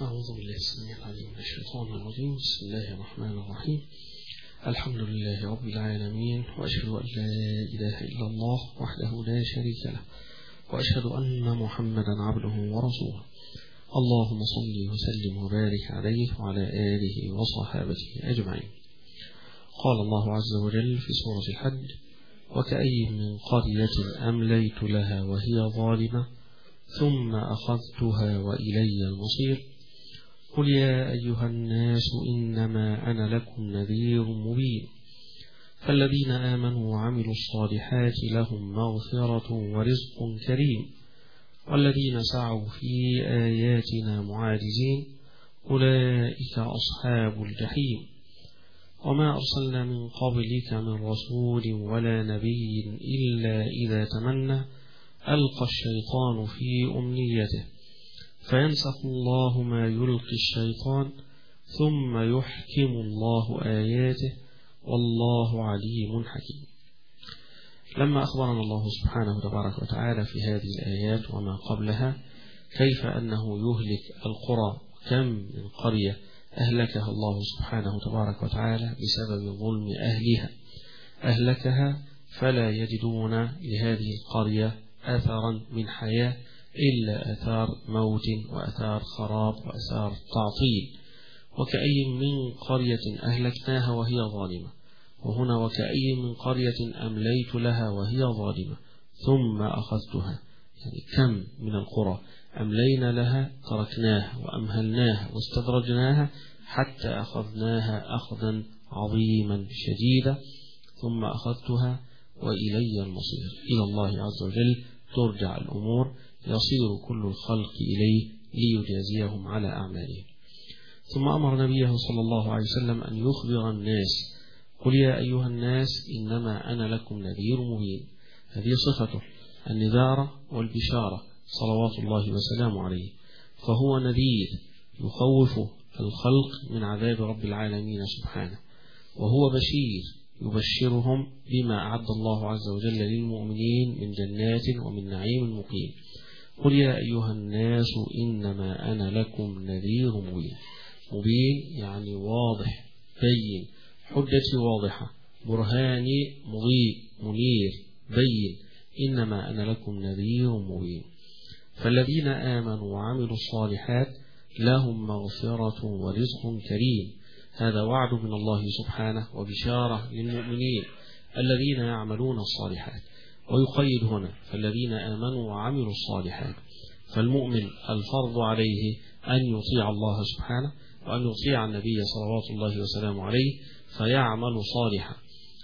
أعوذ بالله السميع العليم من الشيطان الرجيم. بسم الله الرحمن الرحيم. الحمد لله رب العالمين، وأشهد أن لا إله إلا الله وحده لا شريك له، وأشهد أن محمدا عبده ورسوله. اللهم صل وسلم وبارك عليه وعلى آله وصحابته أجمعين. قال الله عز وجل في سورة الحج: وكأي من قرية أمليت لها وهي ظالمة ثم أخذتها وإلي المصير. قل يا أيها الناس إنما أنا لكم نذير مبين. فالذين آمنوا وعملوا الصالحات لهم مغفرة ورزق كريم، والذين سعوا في آياتنا معاجزين أولئك أصحاب الجحيم. وما أرسلنا من قبلك من رسول ولا نبي إلا إذا تمنى ألقى الشيطان في أمنيته فينسخ الله ما يلقي الشيطان ثم يحكم الله آياته والله عليم حكيم. لما أخبرنا الله سبحانه تبارك وتعالى في هذه الآيات وما قبلها كيف أنه يهلك القرى، كم من قرية أهلكها الله سبحانه تبارك وتعالى بسبب ظلم أهلها، أهلكها فلا يجدون لهذه القرية أثرا من حياة إلا أثار موت وأثار خراب وأثار تعطيل. وكأي من قرية أهلكناها وهي ظالمة، وهنا وكأي من قرية أمليت لها وهي ظالمة ثم أخذتها، يعني كم من القرى أملينا لها، تركناها وأمهلناها واستدرجناها حتى أخذناها أخذا عظيما شديدا، ثم أخذتها وإلي المصير. إلى الله عز وجل ترجع الأمور، يصير كل الخلق إليه ليجازيهم على أعمالهم. ثم أمر نبيه صلى الله عليه وسلم أن يخبر الناس: قل يا أيها الناس إنما أنا لكم نذير مبين. هذه صفته، النذارة والبشارة صلوات الله وسلامه عليه، فهو نذير يخوف الخلق من عذاب رب العالمين سبحانه، وهو بشير يبشرهم بما أعد الله عز وجل للمؤمنين من جنات ومن نعيم مقيم. قل يا أيها الناس إنما أنا لكم نذير مبين. مبين يعني واضح بين، حجتي واضحة، برهاني مضيء منير بين، إنما أنا لكم نذير مبين. فالذين آمنوا وعملوا الصالحات لهم مغفرة ورزق كريم. هذا وعد من الله سبحانه وبشارة للمؤمنين الذين يعملون الصالحات. ويقيد هنا فالذين آمنوا وعملوا الصالحات، فالمؤمن الفرض عليه أن يطيع الله سبحانه وأن يطيع النبي صلوات الله وسلامه عليه فيعمل صالحا.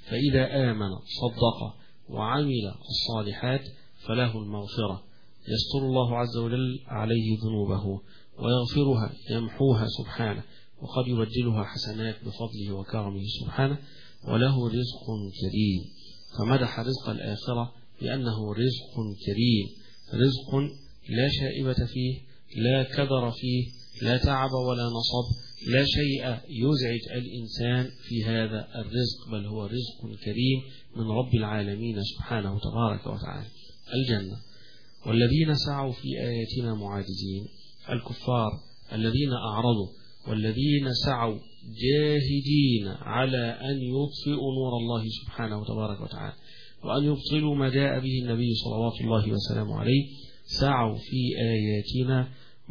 فإذا آمن صدق وعمل الصالحات فله المغفرة، يستر الله عز وجل عليه ذنوبه ويغفرها يمحوها سبحانه، وقد يبدلها حسنات بفضله وكرمه سبحانه، وله رزق كريم. فمدح رزق الآخرة بأنه رزق كريم، رزق لا شائبة فيه، لا كدر فيه، لا تعب ولا نصب، لا شيء يزعج الإنسان في هذا الرزق، بل هو رزق كريم من رب العالمين سبحانه تبارك وتعالى. الجنة. والذين سعوا في آياتنا معاجزين، الكفار الذين أعرضوا والذين سعوا جاهدين على أن يطفئوا نور الله سبحانه تبارك وتعالى وأن يبطلوا ما جاء به النبي صلوات الله وسلامه عليه، سعوا في آياتنا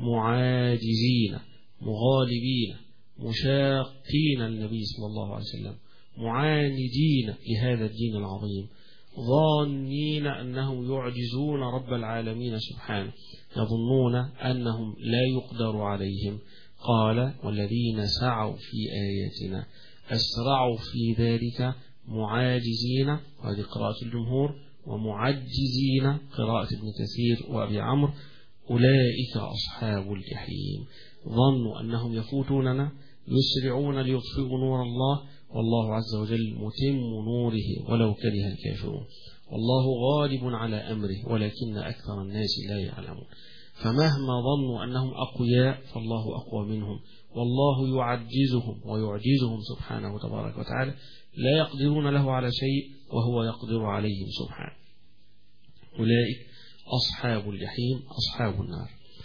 معاجزين مغالبين مشاقين النبي صلى الله عليه وسلم، معاندين لهذا الدين العظيم، ظانين أنهم يعجزون رب العالمين سبحانه، يظنون أنهم لا يقدر عليهم. قال: والذين سعوا في آياتنا، أسرعوا في ذلك معاجزين، وهذه قراءة الجمهور، ومعجزين قراءة ابن كثير وأبي عمرو، أولئك أصحاب الجحيم. ظنوا أنهم يفوتوننا، يسرعون ليطفئوا نور الله، والله عز وجل متم نوره ولو كره الكافرون. والله غالب على أمره ولكن أكثر الناس لا يعلمون. فمهما ظنوا أنهم أقوياء فالله أقوى منهم، والله يعجزهم ويعجزهم سبحانه تبارك وتعالى، لا يقدرون له على شيء وهو يقدر عليهم سبحانه. أولئك أصحاب الجحيم، أصحاب النار.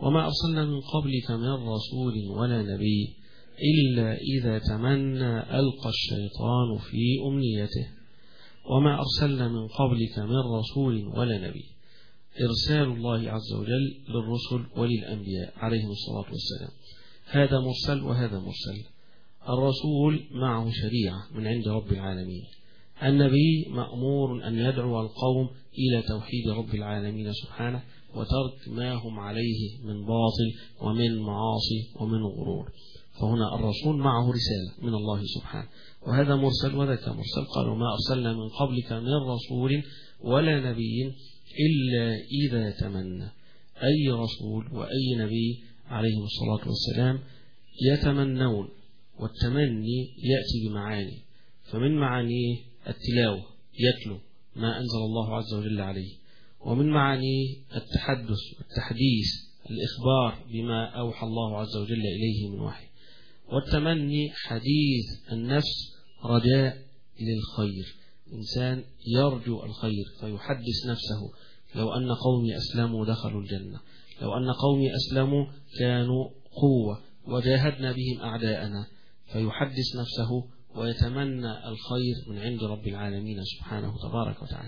وما أرسلنا من قبلك من رسول ولا نبي إلا إذا تمنى ألقى الشيطان في أمنيته. وما أرسلنا من قبلك من رسول ولا نبي، إرسال الله عز وجل للرسل وللأنبياء عليهم الصلاة والسلام، هذا مرسل وهذا مرسل. الرسول معه شريعة من عند رب العالمين، النبي مأمور أن يدعو القوم إلى توحيد رب العالمين سبحانه وترك ما هم عليه من باطل ومن معاصي ومن غرور. فهنا الرسول معه رسالة من الله سبحانه، وهذا مرسل وذاك مرسل. قالوا ما أرسلنا من قبلك من رسول ولا نبي إلا إذا تمنى. أي رسول وأي نبي عليهم الصلاة والسلام يتمنون، والتمني يأتي بمعاني، فمن معانيه التلاوة، يتلو ما أنزل الله عز وجل عليه، ومن معانيه التحدث والتحديث، الإخبار بما أوحى الله عز وجل إليه من وحي. والتمني حديث النفس، رجاء للخير، إنسان يرجو الخير فيحدث نفسه لو أن قومي أسلموا دخلوا الجنة، لو أن قومي أسلموا كانوا قوة وجاهدنا بهم أعداءنا، فيحدث نفسه ويتمنى الخير من عند رب العالمين سبحانه تبارك وتعالى.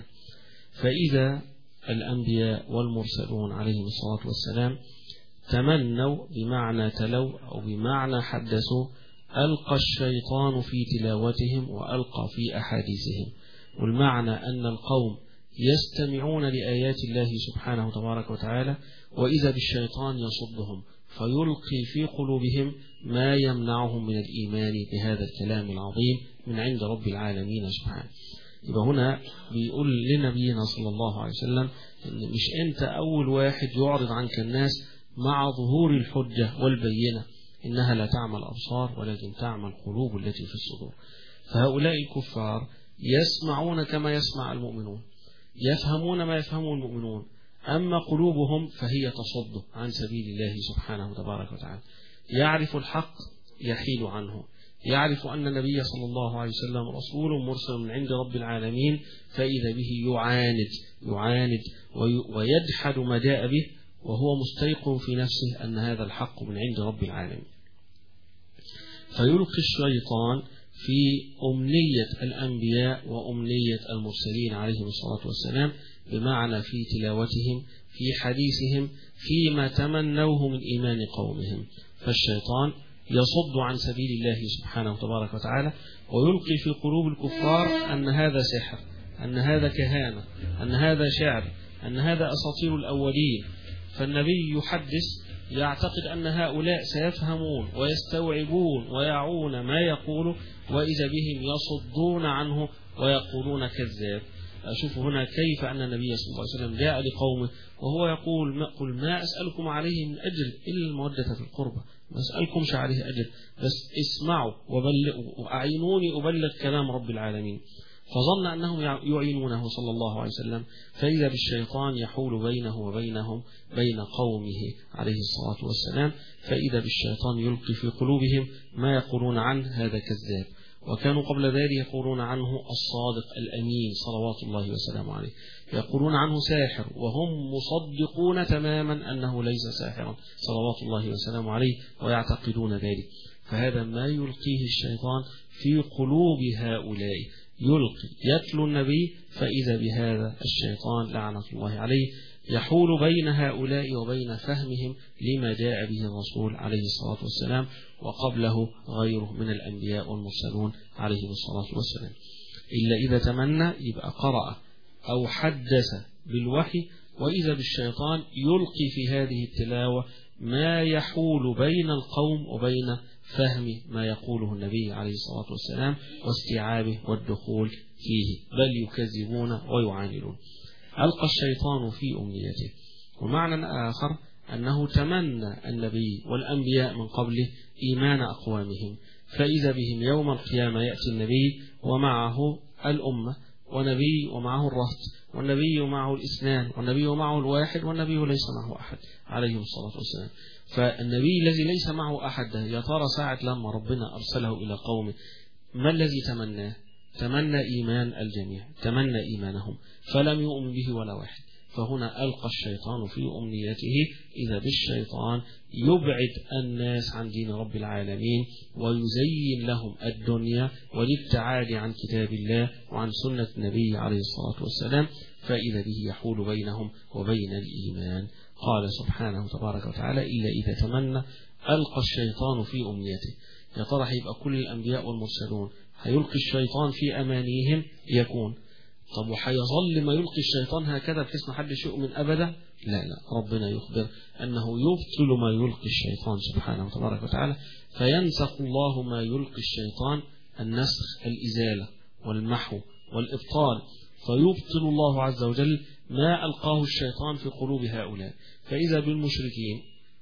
فإذا الأنبياء والمرسلون عليهم الصلاة والسلام تمنوا بمعنى تلوا أو بمعنى حدثوا، ألقى الشيطان في تلاوتهم وألقى في أحاديثهم. والمعنى أن القوم يستمعون لآيات الله سبحانه تبارك وتعالى، وإذا بالشيطان يصدهم فيلقي في قلوبهم ما يمنعهم من الإيمان بهذا الكلام العظيم من عند رب العالمين سبحانه. يبقى هنا بيقول لنبينا صلى الله عليه وسلم إن مش أنت أول واحد يعرض عنك الناس مع ظهور الحجة والبينة، إنها لا تعمى الأبصار ولكن تعمى القلوب التي في الصدور. فهؤلاء الكفار يسمعون كما يسمع المؤمنون، يفهمون ما يفهمه المؤمنون، أما قلوبهم فهي تصد عن سبيل الله سبحانه تبارك وتعالى. يعرف الحق يحيل عنه، يعرف أن النبي صلى الله عليه وسلم رسول مرسل من عند رب العالمين، فإذا به يعاند ويجحد ما جاء به، وهو مستيقن في نفسه أن هذا الحق من عند رب العالمين. فيلقي الشيطان في أمنية الأنبياء وأمنية المرسلين عليهم الصلاة والسلام، بمعنى في تلاوتهم، في حديثهم، فيما تمنوه من إيمان قومهم. فالشيطان يصد عن سبيل الله سبحانه تبارك وتعالى، ويلقي في قلوب الكفار أن هذا سحر، أن هذا كهانة، أن هذا شعر، أن هذا أساطير الأولين. فالنبي يحدث يعتقد أن هؤلاء سيفهمون ويستوعبون ويعون ما يقول، وإذا بهم يصدون عنه ويقولون كذاب. أشوف هنا كيف أن النبي صلى الله عليه وسلم جاء لقومه وهو يقول قل ما أسألكم عليه من أجر إلا المودة في القربة، ما أسألكمش عليه أجر، بس اسمعوا وأعينوني أبلغ كلام رب العالمين. فظن أنهم يعينونه صلى الله عليه وسلم، فإذا بالشيطان يحول بينه وبينهم بين قومه عليه الصلاة والسلام، فإذا بالشيطان يلقي في قلوبهم ما يقولون عنه هذا كذاب. وكانوا قبل ذلك يقولون عنه الصادق الأمين صلوات الله وسلامه عليه، يقولون عنه ساحر، وهم مصدقون تماما أنه ليس ساحرا صلوات الله وسلامه عليه، ويعتقدون ذلك. فهذا ما يلقيه الشيطان في قلوب هؤلاء، يتلو النبي، فإذا بهذا الشيطان لعنة الله عليه يحول بين هؤلاء وبين فهمهم لما جاء به الرسول عليه الصلاة والسلام، وقبله غيره من الأنبياء والمرسلون عليهم الصلاة والسلام. إلا إذا تمنى يبقى قرأ أو حدث بالوحي، وإذا بالشيطان يلقي في هذه التلاوة ما يحول بين القوم وبين فهم ما يقوله النبي عليه الصلاة والسلام واستيعابه والدخول فيه، بل يكذبون ويعاندون. ألقى الشيطان في أمنيته. ومعنى آخر أنه تمنى النبي والأنبياء من قبله إيمان أقوامهم، فإذا بهم يوم القيامة يأتي النبي ومعه الأمة، ونبي ومعه الرهط، والنبي ومعه الإثنان، والنبي ومعه الواحد، والنبي ليس معه أحد عليهم الصلاة والسلام. فالنبي الذي ليس معه أحد يا ترى ساعة لما ربنا أرسله إلى قومه ما الذي تمناه؟ تمنى إيمان الجميع، تمنى إيمانهم، فلم يؤمن به ولا واحد. فهنا ألقى الشيطان في أمنيته إذا بالشيطان يبعد الناس عن دين رب العالمين ويزين لهم الدنيا والابتعاد عن كتاب الله وعن سنة النبي عليه الصلاة والسلام، فإذا به يحول بينهم وبين الإيمان. قال سبحانه تبارك وتعالى: إلا إذا تمنى ألقى الشيطان في أمنيته. يا ترى هيبقى كل الأنبياء والمرسلون هيلقي الشيطان في أمانيهم يكون؟ طب وهيظل ما يلقي الشيطان هكذا بحيث ما حدش يؤمن أبدا؟ لا، ربنا يخبر أنه يبطل ما يلقي الشيطان سبحانه وتبارك وتعالى، فينسخ الله ما يلقي الشيطان، النسخ الإزالة والمحو والإبطال، فيبطل الله عز وجل ما ألقاه الشيطان في قلوب هؤلاء. فإذا بالمشركين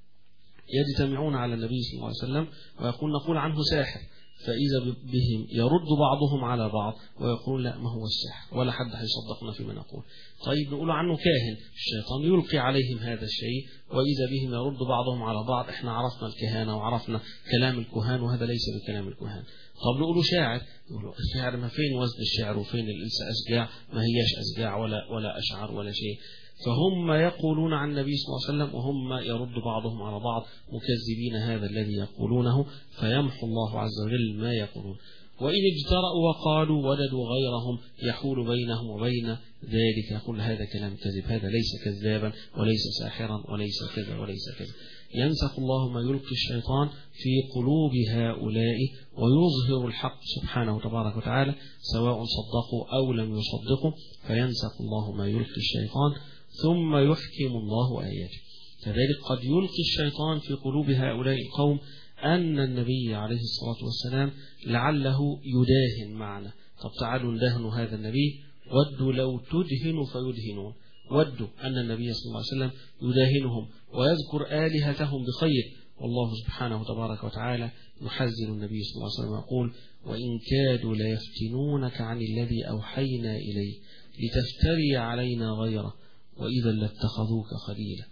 يجتمعون على النبي صلى الله عليه وسلم ويقول نقول عنه ساحر، فإذا بهم يرد بعضهم على بعض ويقول لا، ما هو السحر ولا حد هيصدقنا فيما نقول. طيب نقول عنه كاهن، الشيطان يلقي عليهم هذا الشيء، وإذا بهم يرد بعضهم على بعض، احنا عرفنا الكهانة وعرفنا كلام الكهان وهذا ليس بكلام الكهان. طب نقولوا شاعر، يقولوا الشاعر ما فين وزن الشعر وفين الإنس أشجاع، ما هياش أشجاع ولا أشعر ولا شيء. فهم يقولون عن النبي صلى الله عليه وسلم وهم يرد بعضهم على بعض مكذبين هذا الذي يقولونه، فيمحو الله عز وجل ما يقولون. وإن اجترأوا وقالوا ولدوا غيرهم يحول بينهم وبين ذلك، يقول هذا كلام كذب، هذا ليس كذابا وليس ساحرا وليس كذا وليس كذا. ينسخ الله ما يلقي الشيطان في قلوب هؤلاء ويظهر الحق سبحانه وتبارك وتعالى، سواء صدقوا أو لم يصدقوا، فينسخ الله ما يلقي الشيطان ثم يحكم الله آياته. كذلك قد يلقي الشيطان في قلوب هؤلاء القوم أن النبي عليه الصلاة والسلام لعله يداهن معنا. طب تعالوا ندهنوا هذا النبي، ودوا لو تدهنوا فيدهنون. ودوا أن النبي صلى الله عليه وسلم يداهنهم ويذكر آلهتهم بخير، والله سبحانه تبارك وتعالى يحذر النبي صلى الله عليه وسلم يقول: وإن كادوا ليفتنونك عن الذي أوحينا إليه لتفتري علينا غيره وإذا لاتخذوك خليلا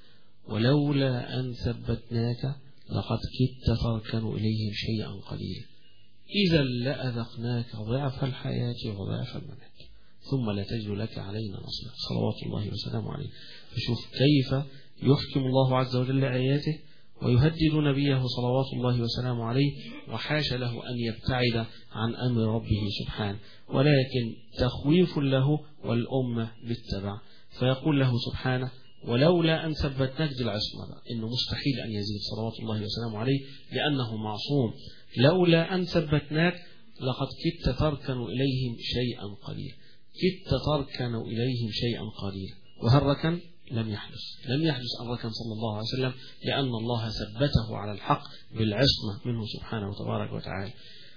ولولا أن ثبتناك لقد كدت تركن إليهم شيئا قليلا إذا لأذقناك ضعف الحياة وضعف الممات ثم لا تجد لك علينا نصيرا، صلوات الله وسلامه عليه. فشوف كيف يحكم الله عز وجل آياته ويهدد نبيه صلوات الله وسلامه عليه، وحاش له أن يبتعد عن أمر ربه سبحانه، ولكن تخويف له والأمة بالتبع. فيقول له سبحانه: ولولا أن ثبتناك، دي العصمة إنه مستحيل أن يزيد صلوات الله وسلامه عليه لأنه معصوم. لولا أن ثبتناك لقد كدت تركن إليهم شيئا قليلا، كدت تركن إليهم شيئا قليلا. وهل ركن؟ لم يحدث أن ركن صلى الله عليه وسلم، لأن الله ثبته على الحق بالعصمة منه سبحانه وتبارك وتعالى.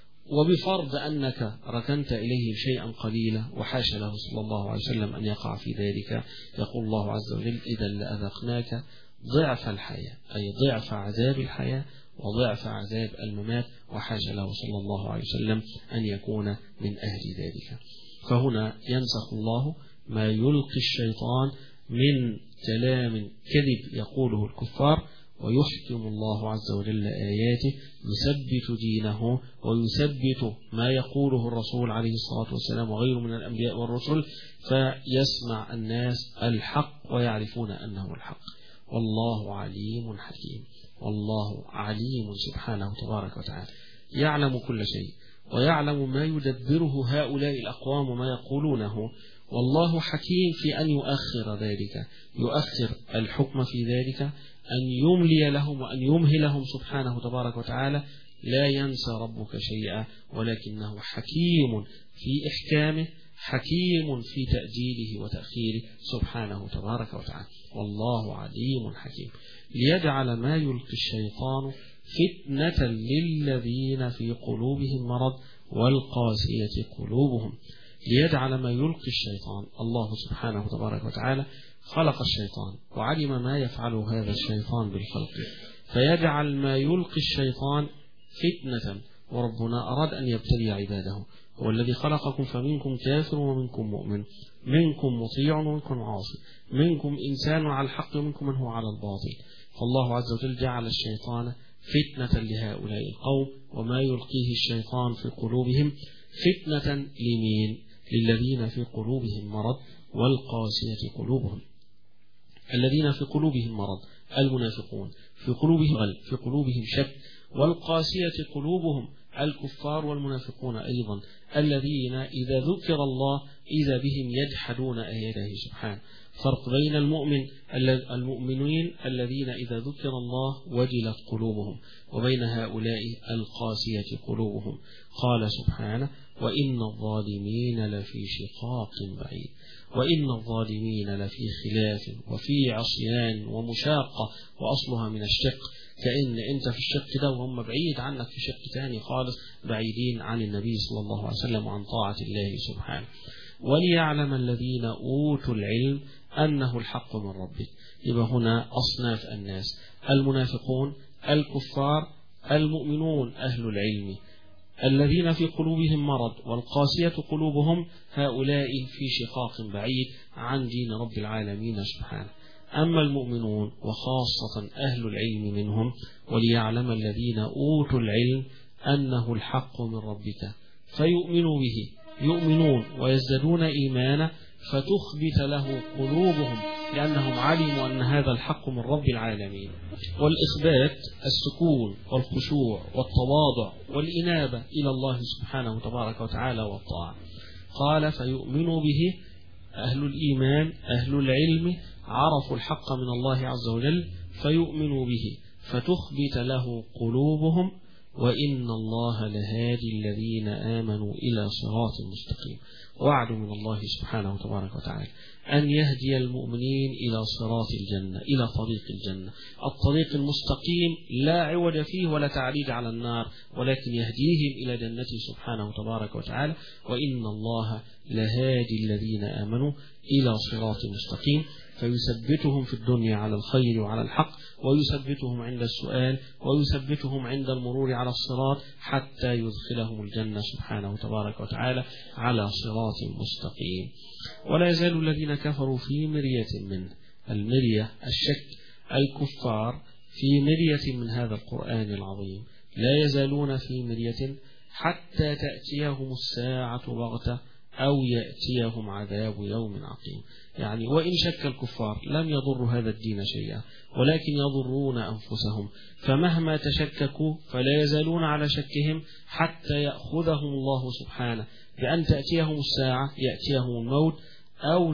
وبفرض أنك ركنت إليه شيئا قليلا وحاش له صلى الله عليه وسلم أن يقع في ذلك، يقول الله عز وجل: إذا لأذقناك ضعف الحياة، أي ضعف عذاب الحياة وضعف عذاب الممات، وحاش له صلى الله عليه وسلم أن يكون من أهل ذلك. فهنا ينسخ الله ما يلقي الشيطان من كلام كذب يقوله الكفار، ويحكم الله عز وجل آياته، يثبت دينه ويثبت ما يقوله الرسول عليه الصلاة والسلام وغيره من الأنبياء والرسل، فيسمع الناس الحق ويعرفون أنه الحق. والله عليم حكيم، والله عليم سبحانه تبارك وتعالى، يعلم كل شيء ويعلم ما يدبره هؤلاء الأقوام وما يقولونه. والله حكيم في أن يؤخر ذلك، يؤخر الحكم في ذلك، أن يملي لهم وأن يمهلهم سبحانه تبارك وتعالى. لا ينسى ربك شيئا، ولكنه حكيم في إحكامه، حكيم في تأجيله وتأخيره سبحانه تبارك وتعالى. والله عليم حكيم. ليجعل ما يلقي الشيطان فتنة للذين في قلوبهم مرض والقاسية قلوبهم. ليجعل ما يلقي الشيطان، الله سبحانه تبارك وتعالى خلق الشيطان وعلم ما يفعله هذا الشيطان بالخلق، فيجعل ما يلقي الشيطان فتنة. وربنا أراد أن يبتلي عباده، هو الذي خلقكم فمنكم كافر ومنكم مؤمن، منكم مطيع ومنكم عاصي، منكم إنسان على الحق ومنكم من هو على الباطل. فالله عز وجل جعل الشيطان فتنة لهؤلاء القوم، وما يلقيه الشيطان في قلوبهم فتنة لمين؟ للذين في قلوبهم مرض والقاسية قلوبهم. الذين في قلوبهم مرض المنافقون، في قلوبهم شك، والقاسية قلوبهم الكفار والمنافقون أيضا الذين إذا ذكر الله إذا بهم يجحدون آياته سبحانه. فرق بين المؤمنين الذين إذا ذكر الله وجلت قلوبهم، وبين هؤلاء القاسية قلوبهم. قال سبحانه: وإن الظالمين لفي شقاق بعيد، وإن الظالمين لفي خلاف وفي عصيان ومشاقة، وأصلها من الشق، كأن أنت في الشق ده وهم بعيد عنك في شق ثاني خالص، بعيدين عن النبي صلى الله عليه وسلم وعن طاعة الله سبحانه. وليعلم الذين أوتوا العلم أنه الحق من ربك. يبقى هنا أصناف الناس: المنافقون، الكفار، المؤمنون أهل العلم. الذين في قلوبهم مرض والقاسية قلوبهم، هؤلاء في شقاق بعيد عن دين رب العالمين سبحانه. أما المؤمنون وخاصة أهل العلم منهم: وليعلم الذين أوتوا العلم أنه الحق من ربك فيؤمنوا به، يؤمنون ويزدادون إيمانا، فتخبت له قلوبهم لأنهم علموا أن هذا الحق من رب العالمين. والإخبات السكون والخشوع والتواضع والإنابة إلى الله سبحانه تبارك وتعالى والطاعة. قال: فيؤمنوا به، أهل الإيمان أهل العلم عرفوا الحق من الله عز وجل فيؤمنوا به، فتخبت له قلوبهم، وإن الله لهادي الذين آمنوا إلى صراط مستقيم. وعد من الله سبحانه تبارك وتعالى أن يهدي المؤمنين إلى صراط الجنة، إلى طريق الجنة، الطريق المستقيم لا عوج فيه ولا تعريج على النار، ولكن يهديهم إلى جنته سبحانه تبارك وتعالى. وإن الله لهادي الذين آمنوا إلى صراط مستقيم، فيثبتهم في الدنيا على الخير وعلى الحق، ويثبتهم عند السؤال، ويثبتهم عند المرور على الصراط، حتى يدخلهم الجنة سبحانه تبارك وتعالى على صراط مستقيم. ولا يزال الذين كفروا في مرية منه، المرية الشك، الكفار في مرية من هذا القرآن العظيم، لا يزالون في مرية حتى تأتيهم الساعة بغتة أو يأتيهم عذاب يوم عقيم. يعني وإن شك الكفار لم يضر هذا الدين شيئا، ولكن يضرون أنفسهم، فمهما تشككوا فلا يزالون على شكهم حتى يأخذهم الله سبحانه بأن تأتيهم الساعة، يأتيهم الموت، أو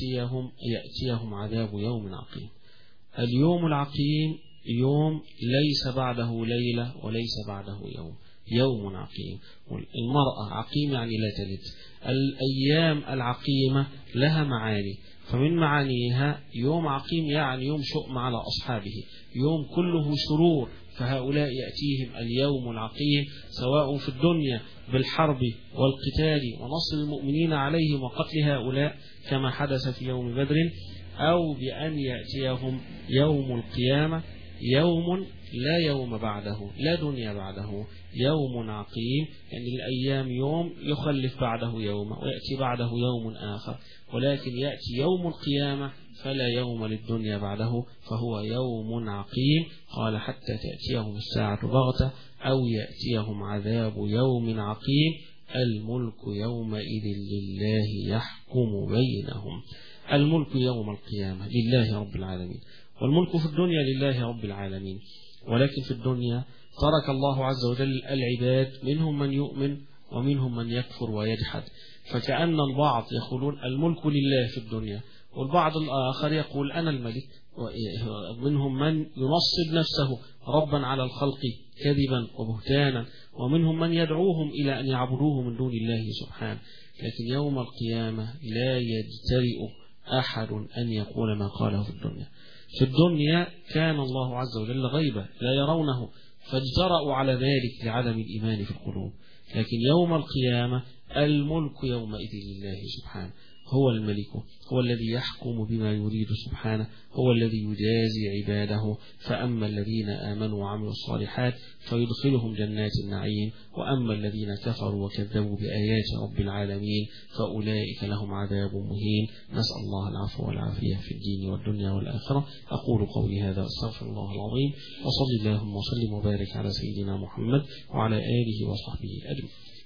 يأتيهم عذاب يوم عقيم. اليوم العقيم يوم ليس بعده ليلة وليس بعده يوم، يوم عقيم. المرأة عقيم يعني لا تلد. الأيام العقيمة لها معاني، فمن معانيها يوم عقيم يعني يوم شؤم على أصحابه، يوم كله شرور، فهؤلاء يأتيهم اليوم العقيم سواء في الدنيا بالحرب والقتال ونصر المؤمنين عليهم وقتل هؤلاء كما حدث في يوم بدر، أو بأن يأتيهم يوم القيامة، يوم لا يوم بعده، لا دنيا بعده، يوم عقيم. يعني الأيام يوم يخلف بعده يوم، ويأتي بعده يوم آخر، ولكن يأتي يوم القيامة فلا يوم للدنيا بعده، فهو يوم عقيم. قال: حتى تأتيهم الساعة بغتة أو يأتيهم عذاب يوم عقيم، الملك يومئذ لله يحكم بينهم. الملك يوم القيامة لله رب العالمين، والملك في الدنيا لله رب العالمين، ولكن في الدنيا ترك الله عز وجل العباد منهم من يؤمن ومنهم من يكفر ويجحد، فكأن البعض يقولون الملك لله في الدنيا، والبعض الآخر يقول أنا الملك، ومنهم من ينصب نفسه ربا على الخلق كذبا وبهتانا، ومنهم من يدعوهم إلى أن يعبدوه من دون الله سبحانه. لكن يوم القيامة لا يجترئ أحد أن يقول ما قاله في الدنيا. في الدنيا كان الله عز وجل غيبة لا يرونه، فاجترأوا على ذلك لعدم الإيمان في القلوب. لكن يوم القيامة الملك يومئذ لله سبحانه، هو الملك، هو الذي يحكم بما يريد سبحانه، هو الذي يجازي عباده. فأما الذين آمنوا وعملوا الصالحات فيدخلهم جنات النعيم، وأما الذين كفروا وكذبوا بآيات رب العالمين فأولئك لهم عذاب مهين. نسأل الله العفو والعافية في الدين والدنيا والآخرة. أقول قولي هذا أستغفر الله العظيم، وصلي اللهم وسلم وبارك على سيدنا محمد وعلى آله وصحبه أجمعين.